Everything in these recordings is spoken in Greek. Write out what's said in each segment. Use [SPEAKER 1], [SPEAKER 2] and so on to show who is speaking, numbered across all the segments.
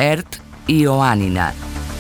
[SPEAKER 1] ΕΡΤ Ιωάννινα.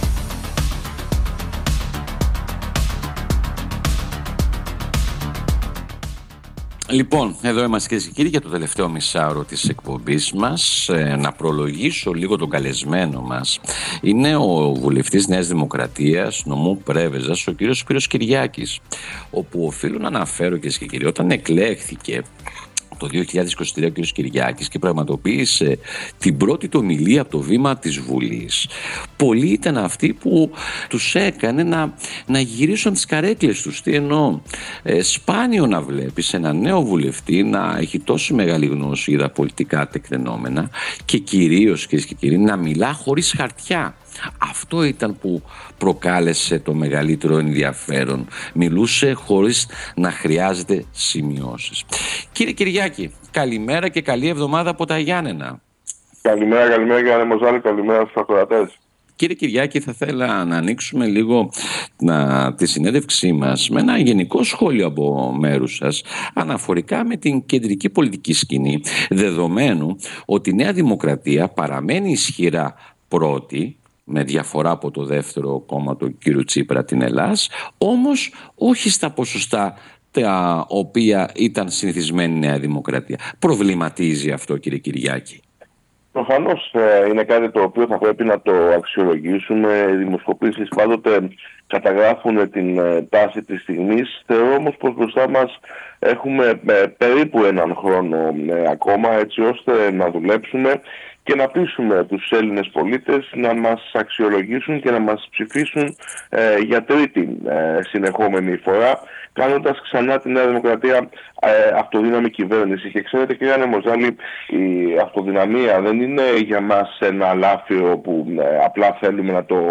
[SPEAKER 2] Λοιπόν, εδώ είμαστε κυρίες και κύριοι για το τελευταίο μισάωρο της εκπομπής μας. Να προλογίσω λίγο τον καλεσμένο μας. Είναι ο βουλευτής Νέας Δημοκρατίας, νομού Πρέβεζας, ο κύριος Σπύρος Κυριάκης, όπου οφείλω να αναφέρω, κυρίες και κύριοι, όταν εκλέχθηκε το 2023 ο κ. Κυριάκης και πραγματοποίησε την πρώτη του ομιλία από το βήμα της Βουλής, πολλοί ήταν αυτοί που τους έκανε να γυρίσουν τις καρέκλες τους. Τι εννοώ? Σπάνιο να βλέπεις ένα νέο βουλευτή να έχει τόσο μεγάλη γνώση για τα πολιτικά τεκτενόμενα και κυρίως, κυρίες και κύριοι, να μιλά χωρίς χαρτιά. Αυτό ήταν που προκάλεσε το μεγαλύτερο ενδιαφέρον. Μιλούσε χωρίς να χρειάζεται σημειώσεις. Κύριε Κυριάκη, καλημέρα και καλή εβδομάδα από τα Γιάννενα.
[SPEAKER 3] Καλημέρα κύριε Μοζάλη, καλημέρα στους ακροατές.
[SPEAKER 2] Κύριε Κυριάκη, θα ήθελα να ανοίξουμε λίγο τη συνέντευξή μας με ένα γενικό σχόλιο από μέρους σας αναφορικά με την κεντρική πολιτική σκηνή, δεδομένου ότι η Νέα Δημοκρατία παραμένει ισχυρά πρώτη, με διαφορά από το δεύτερο κόμμα του κ. Τσίπρα, την Ελλάς, όμως όχι στα ποσοστά τα οποία ήταν συνηθισμένη η Νέα Δημοκρατία. Προβληματίζει αυτό, κύριε Κυριάκη?
[SPEAKER 3] Προφανώς είναι κάτι το οποίο θα πρέπει να το αξιολογήσουμε. Οι δημοσκοπήσεις πάντοτε καταγράφουν την τάση της στιγμής. Θεωρώ όμως πως μπροστά μας έχουμε περίπου έναν χρόνο ακόμα, έτσι ώστε να δουλέψουμε και να πείσουμε τους Έλληνες πολίτες να μας αξιολογήσουν και να μας ψηφίσουν για τρίτη συνεχόμενη φορά, κάνοντας ξανά τη Νέα Δημοκρατία αυτοδύναμη κυβέρνηση. Και ξέρετε, κύριε Μοζάλη, η αυτοδυναμία δεν είναι για μας ένα αλάφιο που απλά θέλουμε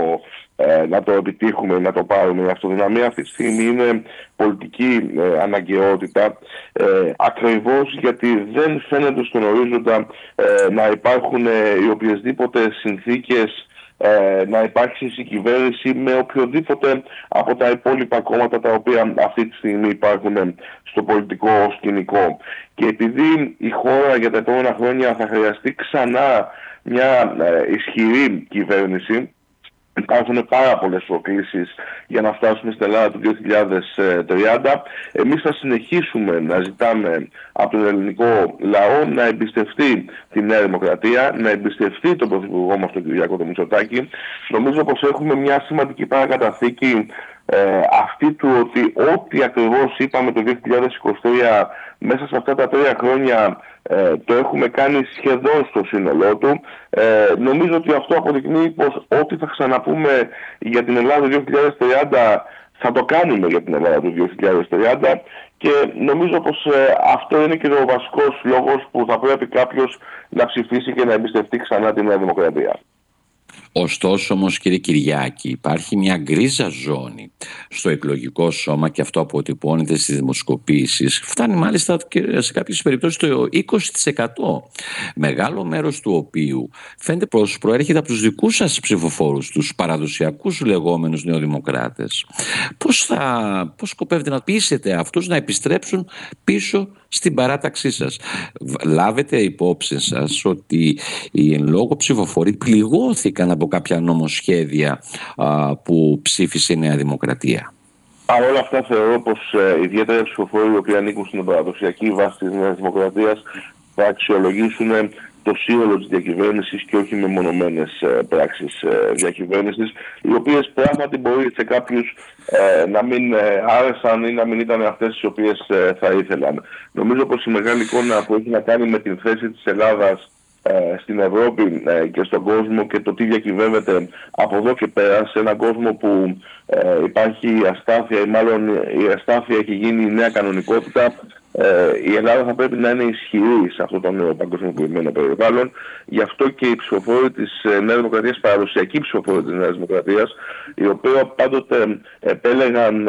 [SPEAKER 3] να το επιτύχουμε, να το πάρουμε. Η αυτοδυναμία αυτή τη στιγμή είναι πολιτική αναγκαιότητα, ακριβώς γιατί δεν φαίνεται στον ορίζοντα να υπάρχουν οι οποιασδήποτε συνθήκες να υπάρξει συγκυβέρνηση με οποιοδήποτε από τα υπόλοιπα κόμματα τα οποία αυτή τη στιγμή υπάρχουν στο πολιτικό σκηνικό. Και επειδή η χώρα για τα επόμενα χρόνια θα χρειαστεί ξανά μια ισχυρή κυβέρνηση, υπάρχουν πάρα πολλές προκλήσεις για να φτάσουμε στην Ελλάδα του 2030. Εμείς θα συνεχίσουμε να ζητάμε από τον ελληνικό λαό να εμπιστευτεί τη Νέα Δημοκρατία, να εμπιστευτεί τον Πρωθυπουργό μας τον Κυριάκο τον Μητσοτάκη. Νομίζω πως έχουμε μια σημαντική παρακαταθήκη αυτή του ότι ό,τι ακριβώς είπαμε το 2023 μέσα σε αυτά τα 3 χρόνια το έχουμε κάνει σχεδόν στο σύνολό του. Νομίζω ότι αυτό αποδεικνύει πως ό,τι θα ξαναπούμε για την Ελλάδα του 2030 θα το κάνουμε για την Ελλάδα του 2030 και νομίζω πως αυτό είναι και ο βασικός λόγος που θα πρέπει κάποιος να ψηφίσει και να εμπιστευτεί ξανά τη Νέα Δημοκρατία.
[SPEAKER 2] Ωστόσο όμως, κύριε Κυριάκη, υπάρχει μια γκρίζα ζώνη στο εκλογικό σώμα και αυτό αποτυπώνεται στις δημοσκοπήσεις. Φτάνει μάλιστα και σε κάποιες περιπτώσεις το 20%. Μεγάλο μέρος του οποίου φαίνεται πως προέρχεται από τους δικούς σας ψηφοφόρους, τους παραδοσιακούς λεγόμενους νεοδημοκράτες. Πώς σκοπεύετε να πείσετε αυτούς να επιστρέψουν πίσω στην παράταξή σας? Λάβετε υπόψη σας ότι οι εν λόγω ψηφοφοροί πληγώθηκαν από κάποια νομοσχέδια που ψήφισε η Νέα Δημοκρατία?
[SPEAKER 3] Παρ' όλα αυτά θεωρώ πως ιδιαίτερα οι ψηφοφόροι οι οποίοι ανήκουν στην παραδοσιακή βάση της Νέας Δημοκρατίας θα αξιολογήσουν το σύνολο της διακυβέρνησης και όχι με μονομένες πράξεις διακυβέρνησης, οι οποίες πράγματι μπορεί σε κάποιους να μην άρεσαν ή να μην ήταν αυτές τις οποίες θα ήθελαν. Νομίζω πως η μεγάλη εικόνα που έχει να κάνει με την θέση της Ελλάδας στην Ευρώπη και στον κόσμο και το τι διακυβεύεται από εδώ και πέρα σε έναν κόσμο που υπάρχει αστάθεια ή μάλλον η αστάθεια έχει γίνει η νέα κανονικότητα, η Ελλάδα θα πρέπει να είναι ισχυρή σε αυτό το νέο παγκοσμιοποιημένο περιβάλλον. Γι' αυτό και οι ψηφοφόροι της Νέας Δημοκρατίας, παραδοσιακοί ψηφοφόροι της Νέας Δημοκρατίας, οι οποίοι πάντοτε επέλεγαν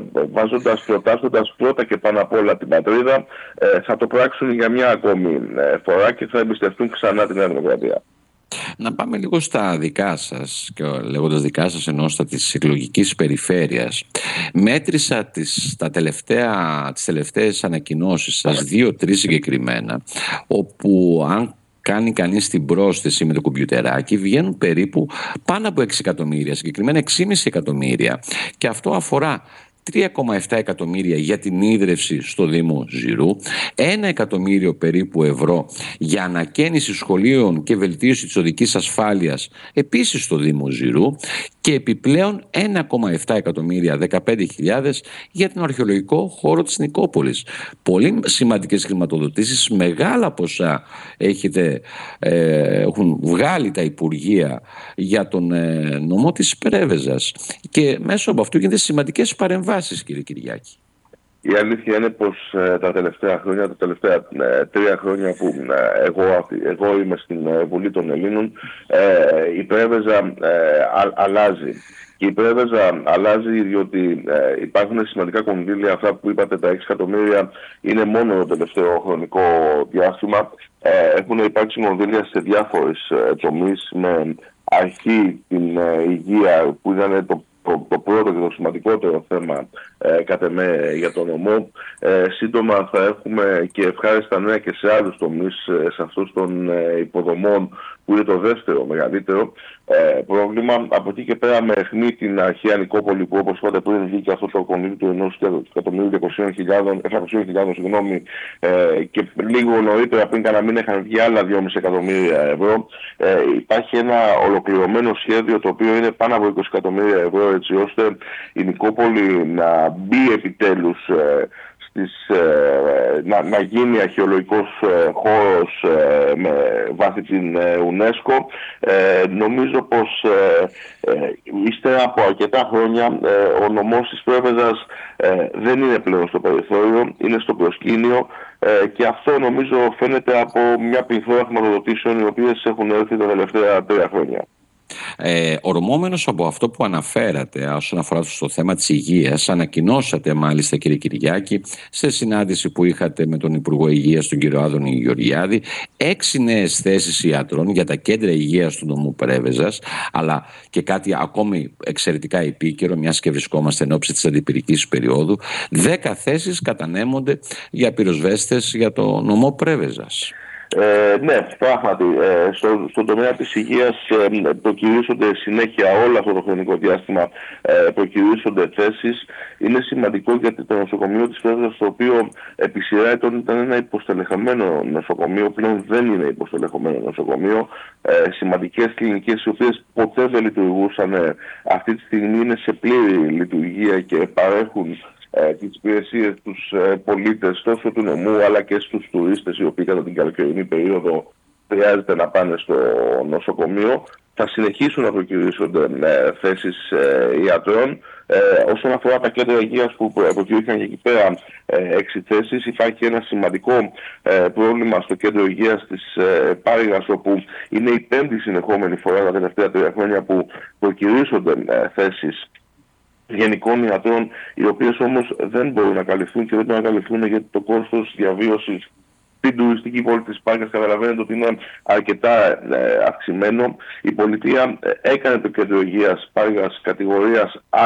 [SPEAKER 3] προτάσσοντας πρώτα και πάνω απ' όλα την πατρίδα, θα το πράξουν για μια ακόμη φορά και θα εμπιστευτούν ξανά την Νέα Δημοκρατία.
[SPEAKER 2] Να πάμε λίγο στα δικά σας, και λέγοντας δικά σας εννοώ στα της εκλογικής περιφέρειας. Μέτρησα τις τελευταίες ανακοινώσεις σας, 2-3 συγκεκριμένα, όπου αν κάνει κανείς την πρόσθεση με το κομπιουτεράκι, βγαίνουν περίπου πάνω από 6 εκατομμύρια, συγκεκριμένα 6,5 εκατομμύρια. Και αυτό αφορά 3,7 εκατομμύρια για την ίδρυυση στο Δήμο Ζηρού, 1 εκατομμύριο περίπου ευρώ για ανακαίνιση σχολείων και βελτίωση της οδικής ασφάλειας επίσης στο Δήμο Ζηρού και επιπλέον 1,7 εκατομμύρια, 15.000 για τον αρχαιολογικό χώρο της Νικόπολης. Πολύ σημαντικές χρηματοδοτήσεις, μεγάλα ποσά έχουν βγάλει τα Υπουργεία για τον νομό της Πρέβεζας και μέσω από αυτού γίνονται σημαντικές παρεμβάσεις, κύριε Κυριάκη.
[SPEAKER 3] Η αλήθεια είναι πως τα τελευταία 3 χρόνια που εγώ είμαι στην Βουλή των Ελλήνων, η Πρέβεζα αλλάζει. Και η Πρέβεζα αλλάζει διότι υπάρχουν σημαντικά κονδύλια. Αυτά που είπατε, τα 6 εκατομμύρια, είναι μόνο το τελευταίο χρονικό διάστημα. Έχουν υπάρξει κονδύλια σε διάφορες τομείς, με αρχή την υγεία που ήταν το πρώτο και το σημαντικότερο θέμα κατά με για τον νομό. Σύντομα θα έχουμε και ευχάριστα νέα και σε άλλους τομείς, σε αυτούς των υποδομών, που είναι το δεύτερο μεγαλύτερο πρόβλημα. Από εκεί και πέρα, με αιχμή την αρχαία Νικόπολη, που όπως είπατε πριν βγήκε αυτό το κονδύλι του 1.200.000, και λίγο νωρίτερα, πριν κανένα μήνα, είχαν βγει άλλα 2,5 εκατομμύρια ευρώ. Υπάρχει ένα ολοκληρωμένο σχέδιο, το οποίο είναι πάνω από 20 εκατομμύρια ευρώ, έτσι ώστε η Νικόπολη να μπει επιτέλους να γίνει αρχαιολογικός χώρος με βάση την UNESCO. Νομίζω πως ύστερα από αρκετά χρόνια ο νομός της Πρέβεζας δεν είναι πλέον στο περιθώριο, είναι στο προσκήνιο, και αυτό νομίζω φαίνεται από μια πληθώρα χρηματοδοτήσεων οι οποίες έχουν έρθει τα τελευταία 3 χρόνια.
[SPEAKER 2] Ορμόμενος από αυτό που αναφέρατε όσον αφορά στο θέμα της υγείας, ανακοινώσατε μάλιστα, κύριε Κυριάκη, σε συνάντηση που είχατε με τον Υπουργό Υγείας, τον κύριο Άδωνη Γεωργιάδη, 6 νέες θέσεις ιατρών για τα κέντρα υγείας του νομού Πρέβεζας, αλλά και κάτι ακόμη εξαιρετικά επίκαιρο, μιας και βρισκόμαστε εν ώψη της αντιπυρικής περίοδου, 10 θέσεις κατανέμονται για πυροσβέστες για το νομό Πρέβεζας.
[SPEAKER 3] Ναι, πράγματι. Στον τομέα της υγείας προκυρήσονται συνέχεια, όλο αυτό το χρονικό διάστημα προκυρήσονται θέσεις. Είναι σημαντικό γιατί το νοσοκομείο της Πρέβεζας, το οποίο επί σειρά ετών ήταν ένα υποστελεχωμένο νοσοκομείο, πλέον δεν είναι υποστελεχωμένο νοσοκομείο. Σημαντικές κλινικές, οι οποίες ποτέ δεν λειτουργούσαν, αυτή τη στιγμή είναι σε πλήρη λειτουργία και παρέχουν τις υπηρεσίες στους πολίτες τόσο του νομού, αλλά και στους τουρίστες, οι οποίοι κατά την καλοκαιρινή περίοδο χρειάζεται να πάνε στο νοσοκομείο. Θα συνεχίσουν να προκυρήσονται θέσεις ιατρών. Όσον αφορά τα κέντρα υγείας που προκυρήθηκαν και εκεί πέρα 6 θέσεις, υπάρχει ένα σημαντικό πρόβλημα στο κέντρο υγείας της Πάριγας, όπου είναι η 5η συνεχόμενη φορά τα τελευταία 3 χρόνια που προκυρήσονται θέσεις γενικών ιατρών, οι οποίες όμως δεν μπορούν να καλυφθούν, και δεν μπορούν να καλυφθούν γιατί το κόστος διαβίωσης στην τουριστική πόλη της Πάρκας, καταλαβαίνετε ότι είναι αρκετά αυξημένο. Η πολιτεία έκανε το κέντρο υγείας Πάρκας κατηγορίας Α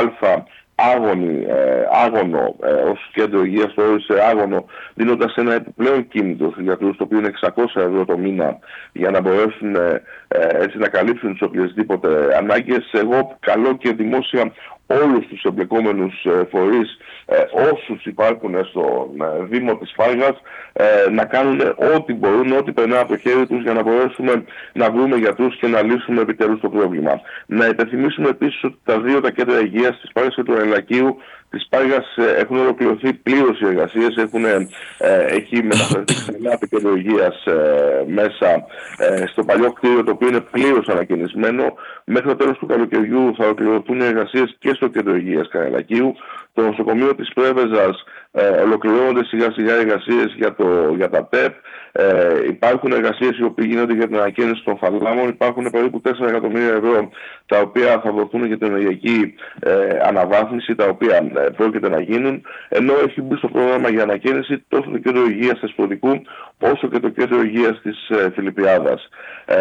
[SPEAKER 3] άγωνο ως κέντρο υγείας, το όρισε άγωνο, δίνοντας ένα επιπλέον κίνητο στους γιατρούς, το οποίο είναι 600 ευρώ το μήνα, για να μπορέσουν έτσι να καλύψουν τις οποιασδήποτε ανάγκες. Εγώ καλώ και δημόσια όλους τους εμπλεκόμενους φορείς, όσους υπάρχουν στο Δήμο της Φάργας, να κάνουν ό,τι μπορούν, ό,τι περνάει από το χέρι τους, για να μπορέσουμε να βρούμε γιατρούς και να λύσουμε επιτέλους το πρόβλημα. Να υπενθυμίσουμε επίσης ότι τα 2 κέντρα υγείας της Φάργας και του Ελακίου της Πάγιας έχουν ολοκληρωθεί πλήρως οι εργασίες, έχει μεταφερθεί ξανά το κέντρο υγείας μέσα στο παλιό κτίριο, το οποίο είναι πλήρως ανακαινισμένο. Μέχρι το τέλος του καλοκαιριού θα ολοκληρωθούν οι εργασίες και στο κέντρο υγείας Καραϊλακίου. Το νοσοκομείο της Πρέβεζας ολοκληρώνονται σιγά σιγά εργασίες για τα ΤΕΠ. Υπάρχουν εργασίες οι οποίες γίνονται για την ανακαίνιση των φαλάμων. Υπάρχουν περίπου 4 εκατομμύρια ευρώ τα οποία θα δοθούν για την ενεργειακή αναβάθμιση, τα οποία πρόκειται να γίνουν. Ενώ έχει μπει στο πρόγραμμα για ανακαίνιση τόσο το κέντρο υγείας Θεσπρωτικού όσο και το κέντρο υγείας της Φιλιππιάδας.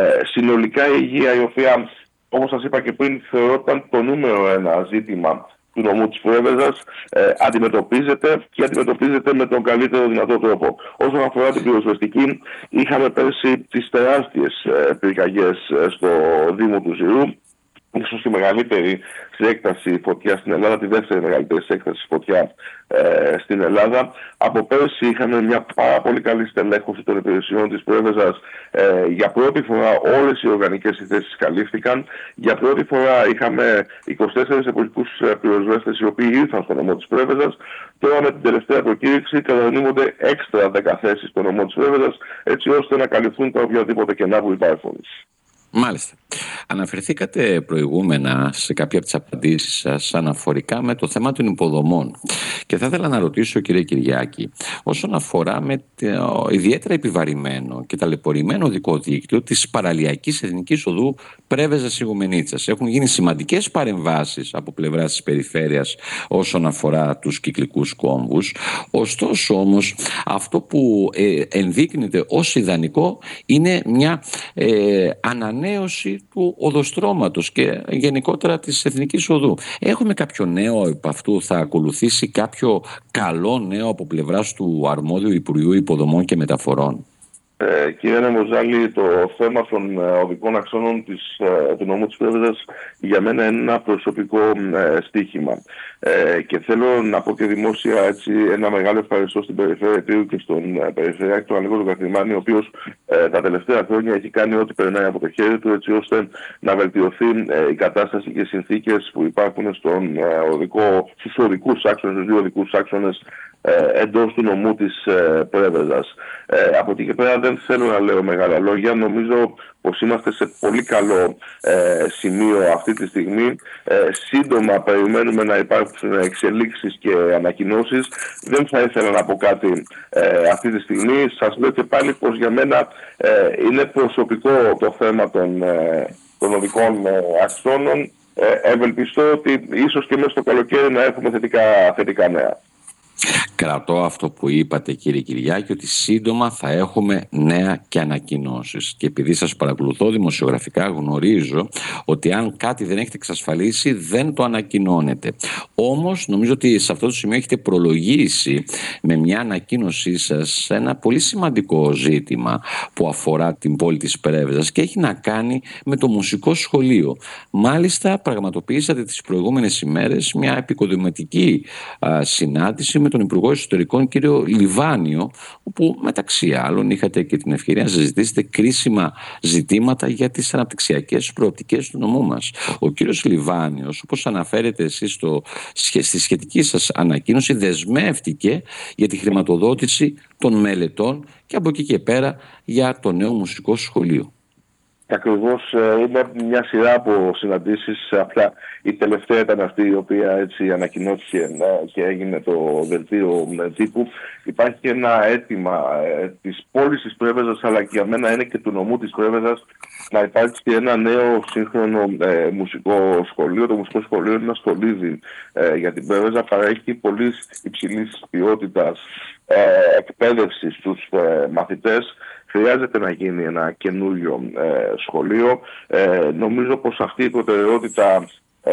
[SPEAKER 3] Συνολικά η υγεία, η οποία, όπως σας είπα και πριν, θεωρόταν το νούμερο 1 ζήτημα του νομού της Πρέβεζας αντιμετωπίζεται με τον καλύτερο δυνατό τρόπο. Όσον αφορά την πυροσβεστική, είχαμε πέρσι τις τεράστιες πυρκαγιές στο Δήμο του Ζηρού. Ίσως τη μεγαλύτερη σε έκταση φωτιά στην Ελλάδα, τη δεύτερη μεγαλύτερη σε έκταση φωτιά στην Ελλάδα. Από πέρσι είχαμε μια πάρα πολύ καλή στελέχωση των υπηρεσιών της Πρέβεζας. Για πρώτη φορά όλες οι οργανικές θέσεις καλύφθηκαν. Για πρώτη φορά είχαμε 24 εποχικούς πυροσβέστες οι οποίοι ήρθαν στο νομό της Πρέβεζας. Τώρα με την τελευταία προκήρυξη κατανείμονται έξτρα 10 θέσεις στο νομό της Πρέβεζας, έτσι ώστε να καλυφθούν τα οποιαδήποτε κενά που υπάρχουν.
[SPEAKER 2] Μάλιστα. Αναφερθήκατε προηγούμενα σε κάποια από τις απαντήσεις σας αναφορικά με το θέμα των υποδομών. Και θα ήθελα να ρωτήσω, κύριε Κυριάκη, όσον αφορά με το ιδιαίτερα επιβαρημένο και ταλαιπωρημένο οδικό δίκτυο της παραλιακής εθνικής οδού Πρέβεζας Ιγουμενίτσας. Έχουν γίνει σημαντικές παρεμβάσεις από πλευράς της περιφέρειας όσον αφορά τους κυκλικούς κόμβους. Ωστόσο όμως αυτό που ενδείκνυται ως ιδανικό είναι μια ανανέωση του οδοστρώματος και γενικότερα της εθνικής οδού. Έχουμε κάποιο νέο επ' αυτού? Θα ακολουθήσει κάποιο καλό νέο από πλευράς του αρμόδιου Υπουργείου Υποδομών και Μεταφορών?
[SPEAKER 3] Κύριε Νεμοζάλη, το θέμα των οδικών αξώνων του νομού της Πρέβεζας για μένα είναι ένα προσωπικό στοίχημα. Και θέλω να πω και δημόσια ένα μεγάλο ευχαριστώ στην Περιφέρεια Επίρου και στον Περιφερειάρχη του Ανέκο Καθημάνη, ο οποίος τα τελευταία χρόνια έχει κάνει ό,τι περνάει από το χέρι του, έτσι ώστε να βελτιωθεί η κατάσταση και οι συνθήκες που υπάρχουν στους οδικούς άξονες, στους δύο οδικούς άξονες εντός του νομού της Πρέβεζας. Από εκεί και πέρα δεν θέλω να λέω μεγάλα λόγια. Νομίζω πως είμαστε σε πολύ καλό σημείο αυτή τη στιγμή. Σύντομα περιμένουμε να υπάρξουν εξελίξεις και ανακοινώσεις. Δεν θα ήθελα να πω κάτι αυτή τη στιγμή. Σας λέω και πάλι πως για μένα είναι προσωπικό το θέμα των οδικών αξώνων. Ευελπιστώ ότι ίσως και μέσα στο καλοκαίρι να έχουμε θετικά νέα.
[SPEAKER 2] Κρατώ αυτό που είπατε, κύριε Κυριάκη, ότι σύντομα θα έχουμε νέα και ανακοινώσεις. Και επειδή σας παρακολουθώ δημοσιογραφικά, γνωρίζω ότι αν κάτι δεν έχετε εξασφαλίσει δεν το ανακοινώνετε. Όμως νομίζω ότι σε αυτό το σημείο έχετε προλογίσει με μια ανακοίνωσή σας ένα πολύ σημαντικό ζήτημα που αφορά την πόλη της Πρέβεζας και έχει να κάνει με το μουσικό σχολείο. Μάλιστα πραγματοποιήσατε τις προηγούμενες ημέρες μια επικοδομητική συνάντηση με τον Υπουργό Εσωτερικών κύριο Λιβάνιο, όπου μεταξύ άλλων είχατε και την ευκαιρία να συζητήσετε κρίσιμα ζητήματα για τις αναπτυξιακές προοπτικές του νομού μας. Ο κύριος Λιβάνιος, όπως αναφέρετε εσείς στη σχετική σας ανακοίνωση, δεσμεύτηκε για τη χρηματοδότηση των μελετών και από εκεί και πέρα για το νέο μουσικό σχολείο.
[SPEAKER 3] Ακριβώς, είναι μια σειρά από συναντήσεις. Απλά η τελευταία ήταν αυτή η οποία έτσι ανακοινώθηκε και έγινε το δελτίο τύπου. Υπάρχει και ένα αίτημα της πόλης της Πρέβεζας, αλλά και για μένα είναι και του νομού της Πρέβεζας, να υπάρξει ένα νέο σύγχρονο μουσικό σχολείο. Το μουσικό σχολείο είναι ένα στολίδι για την Πρέβεζα, παρέχει πολύ υψηλής ποιότητας εκπαίδευση στους μαθητές. Χρειάζεται να γίνει ένα καινούριο σχολείο. Νομίζω πως αυτή η προτεραιότητα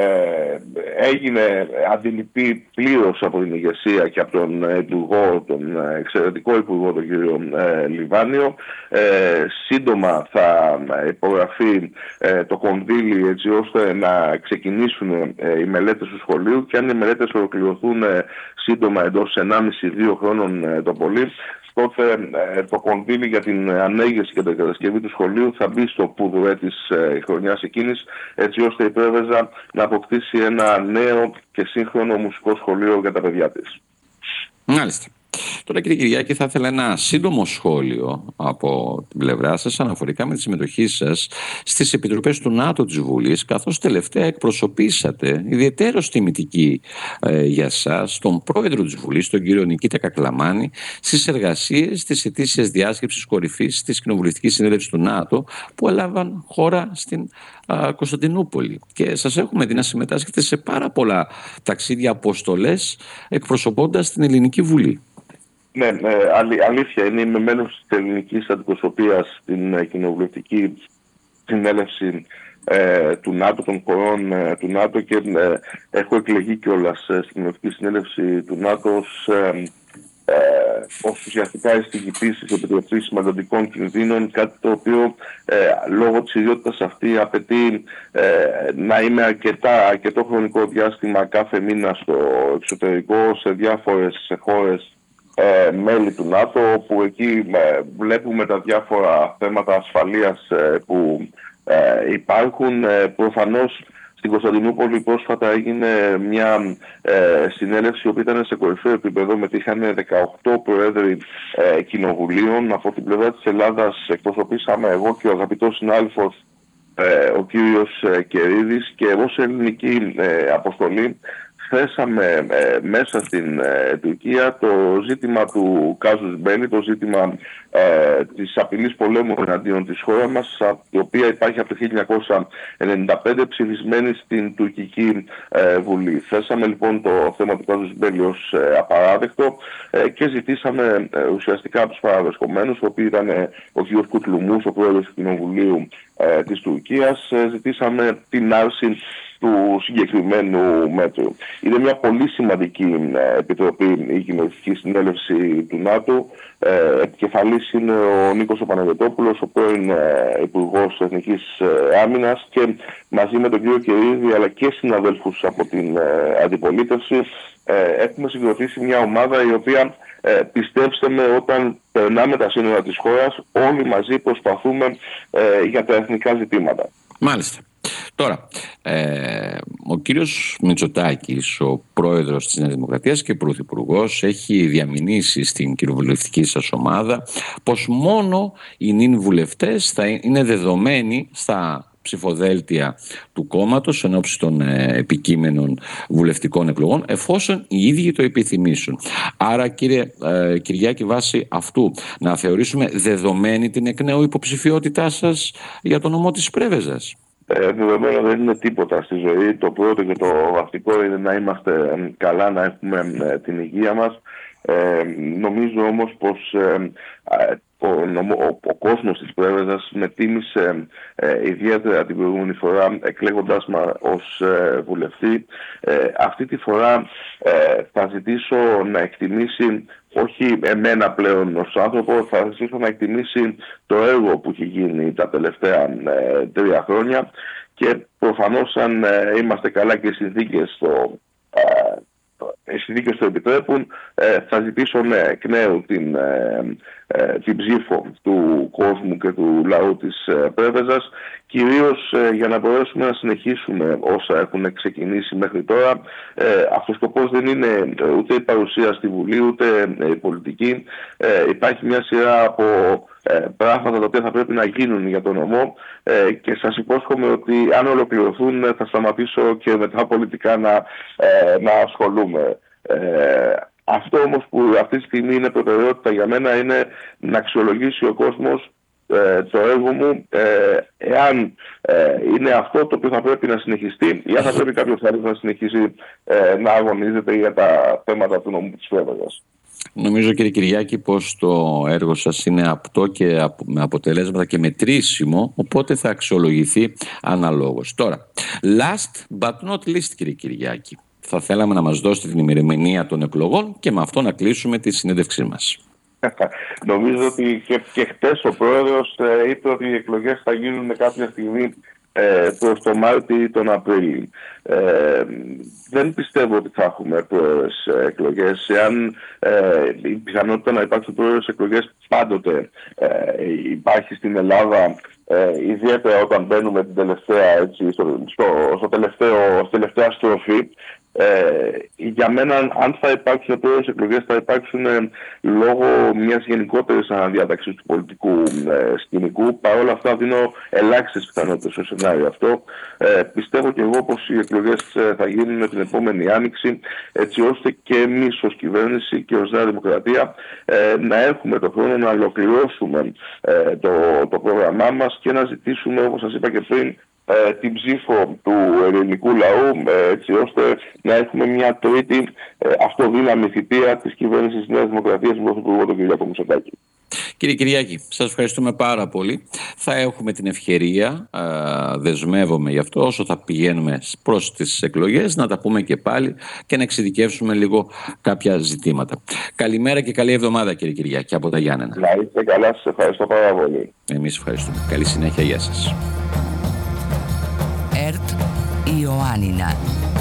[SPEAKER 3] έγινε αντιληπτή πλήρως από την ηγεσία και από τον Υπουργό, τον εξαιρετικό Υπουργό, τον κύριο Λιβάνιο. Σύντομα θα υπογραφεί το κονδύλι έτσι ώστε να ξεκινήσουν οι μελέτες του σχολείου, και αν οι μελέτες ολοκληρωθούν σύντομα εντός 1,5-2 χρόνων το πολύ, τότε το κονδύλι για την ανέγερση και την κατασκευή του σχολείου θα μπει στο πουδουέ της χρονιάς εκείνης, έτσι ώστε η Πρέβεζα να αποκτήσει ένα νέο και σύγχρονο μουσικό σχολείο για τα παιδιά της.
[SPEAKER 2] Μάλιστα. Τώρα, κύριε Κυριάκη, θα ήθελα ένα σύντομο σχόλιο από την πλευρά σας αναφορικά με τη συμμετοχή σας στις επιτροπές του ΝΑΤΟ της Βουλής, καθώς τελευταία εκπροσωπήσατε, ιδιαιτέρως τιμητική για σας, τον πρόεδρο της Βουλής, τον κύριο Νικήτα Κακλαμάνη, στις εργασίες της ετήσιας διάσκεψης κορυφής της Κοινοβουλευτικής Συνέλευσης του ΝΑΤΟ που έλαβαν χώρα στην Κωνσταντινούπολη. Και σας έχουμε δει να συμμετάσχετε σε πάρα πολλά ταξίδια, αποστολές, εκπροσωπώντας την Ελληνική Βουλή.
[SPEAKER 3] Ναι, αλήθεια είναι. Είμαι μέλος της ελληνικής αντιπροσωπείας στην Κοινοβουλευτική Συνέλευση του ΝΑΤΟ, των χωρών του ΝΑΤΟ, και έχω εκλεγεί κιόλας στην Κοινοβουλευτική Συνέλευση του ΝΑΤΟ ως ουσιαστικά εισηγητής της Επιτροπής Μελλοντικών Κινδύνων, κάτι το οποίο λόγω της ιδιότητας αυτή απαιτεί να είμαι αρκετό χρονικό διάστημα κάθε μήνα στο εξωτερικό, σε διάφορες χώρες μέλη του ΝΑΤΟ, όπου εκεί βλέπουμε τα διάφορα θέματα ασφαλείας που υπάρχουν. Προφανώς στην Κωνσταντινούπολη πρόσφατα έγινε μια συνέλευση που ήταν σε κορυφαίο επίπεδο. Μετήχαν 18 προέδροι κοινοβουλίων. Από την πλευρά της Ελλάδας εκπροσωπήσαμε εγώ και ο αγαπητός συνάδελφος ο κύριος Κερίδης, και εγώ σε ελληνική αποστολή θέσαμε μέσα στην Τουρκία το ζήτημα του κάζους μπέλι, το ζήτημα της απειλής πολέμου εναντίον της χώρας μας, η οποία υπάρχει από το 1995 ψηφισμένη στην τουρκική Βουλή. Θέσαμε λοιπόν το θέμα του κάζους μπέλι ως απαράδεκτο και ζητήσαμε ουσιαστικά από τους παραδεσπομένους, ο οποίος ήταν ο κ. Κουτλουμούς, ο πρόεδρος του Κοινοβουλίου της Τουρκίας, ζητήσαμε την άρση του συγκεκριμένου μέτρου. Είναι μια πολύ σημαντική επιτροπή η Κοινοβουλευτική Συνέλευση του ΝΑΤΟ. Επικεφαλής είναι ο Νίκος ο Παναγιωτόπουλος, ο πρώην Υπουργός Εθνικής Άμυνας, και μαζί με τον κύριο Κερίδη αλλά και συναδέλφους από την αντιπολίτευση έχουμε συγκροτήσει μια ομάδα η οποία, πιστέψτε με, όταν περνάμε τα σύνορα της χώρας, όλοι μαζί προσπαθούμε για τα εθνικά ζητήματα.
[SPEAKER 2] Μάλιστα. Τώρα, ο κύριος Μητσοτάκης, ο πρόεδρος της Νέας Δημοκρατίας και πρωθυπουργός, έχει διαμηνήσει στην κοινοβουλευτική σας ομάδα πως μόνο οι νυν βουλευτές θα είναι δεδομένοι στα ψηφοδέλτια του κόμματος εν ώψη των επικείμενων βουλευτικών εκλογών, εφόσον οι ίδιοι το επιθυμήσουν. Άρα, κύριε Κυριάκη, βάσει αυτού να θεωρήσουμε δεδομένη την εκ νέου υποψηφιότητά σας για το νομό της Πρέβεζας?
[SPEAKER 3] Δεδομένο δεν είναι τίποτα στη ζωή. Το πρώτο και το βασικό είναι να είμαστε καλά, να έχουμε την υγεία μας. Νομίζω όμως πως ο κόσμος της Πρέβεζας με τίμησε ιδιαίτερα την προηγούμενη φορά εκλέγοντάς με ως βουλευτή. Αυτή τη φορά θα ζητήσω να εκτιμήσει όχι εμένα πλέον ως άνθρωπο, θα ζητήσω να εκτιμήσει το έργο που έχει γίνει τα τελευταία 3 χρόνια, και προφανώς αν είμαστε καλά και οι συνθήκες το επιτρέπουν, θα ζητήσω εκ νέου την ψήφο του κόσμου και του λαού της Πρέβεζας, κυρίως για να μπορέσουμε να συνεχίσουμε όσα έχουν ξεκινήσει μέχρι τώρα. Αυτός ο σκοπός δεν είναι ούτε η παρουσία στη Βουλή, ούτε η πολιτική. Υπάρχει μια σειρά από πράγματα τα οποία θα πρέπει να γίνουν για τον νομό, και σας υπόσχομαι ότι αν ολοκληρωθούν θα σταματήσω και μετά πολιτικά να ασχολούμαι. Αυτό όμως που αυτή τη στιγμή είναι προτεραιότητα για μένα είναι να αξιολογήσει ο κόσμος το έργο μου, εάν είναι αυτό το οποίο θα πρέπει να συνεχιστεί, ή αν θα πρέπει κάποιος άλλος να συνεχίσει να αγωνίζεται για τα θέματα του νομού της Πρέβεζας.
[SPEAKER 2] Νομίζω, κύριε Κυριάκη, πως το έργο σας είναι απτό και με αποτελέσματα και μετρήσιμο, οπότε θα αξιολογηθεί αναλόγως. Τώρα, last but not least, κύριε Κυριάκη, θα θέλαμε να μας δώσετε την ημερομηνία των εκλογών και με αυτό να κλείσουμε τη συνέντευξή μας.
[SPEAKER 3] Νομίζω ότι και χτες ο πρόεδρος είπε ότι οι εκλογές θα γίνουν κάποια στιγμή προς το Μάρτιο ή τον Απρίλιο. Δεν πιστεύω ότι θα έχουμε πρόεδρες εκλογές. Εάν η πιθανότητα να υπάρξουν πρόεδρες εκλογές πάντοτε υπάρχει στην Ελλάδα, ιδιαίτερα όταν μπαίνουμε την τελευταία, τελευταία στροφή. Για μένα, αν θα υπάρξουν πρόεδρες εκλογές, θα υπάρξουν λόγω μιας γενικότερης αναδιάταξης του πολιτικού σκηνικού. Παρ' όλα αυτά δίνω ελάχιστες πιθανότητες στο σενάριο αυτό. Πιστεύω και εγώ πως οι εκλογές θα γίνουν την επόμενη άνοιξη, έτσι ώστε και εμείς ως κυβέρνηση και ως Νέα Δημοκρατία να έχουμε το χρόνο να ολοκληρώσουμε το πρόγραμμά μας και να ζητήσουμε, όπως σας είπα και πριν, την ψήφο του ελληνικού λαού, έτσι ώστε να έχουμε μια τρίτη αυτοδύναμη θητεία της κυβέρνησης της Νέας Δημοκρατίας με τον Πρωθυπουργό τον κ. Μητσοτάκη.
[SPEAKER 2] Κύριε Κυριάκη, σας ευχαριστούμε πάρα πολύ. Θα έχουμε την ευκαιρία, δεσμεύομαι γι' αυτό, όσο θα πηγαίνουμε προς τις εκλογές, να τα πούμε και πάλι και να εξειδικεύσουμε λίγο κάποια ζητήματα. Καλημέρα και καλή εβδομάδα, κύριε Κυριάκη, από τα Γιάννενα.
[SPEAKER 3] Να είστε καλά, σας ευχαριστώ πάρα πολύ.
[SPEAKER 2] Εμείς ευχαριστούμε. Καλή συνέχεια, γεια σας.
[SPEAKER 1] ΕΡΤ Ιωάννινα.